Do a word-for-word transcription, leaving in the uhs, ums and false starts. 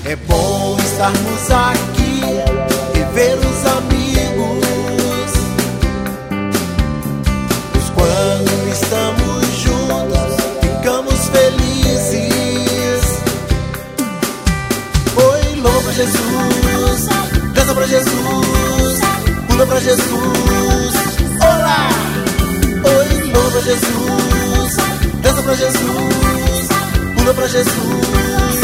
É bom estarmos aqui e ver os amigos, pois quando estamos juntos ficamos felizes. Oi, louva pra Jesus, dança pra Jesus, pula pra Jesus. Olá! Oi, louva pra Jesus, dança pra Jesus, pula pra Jesus.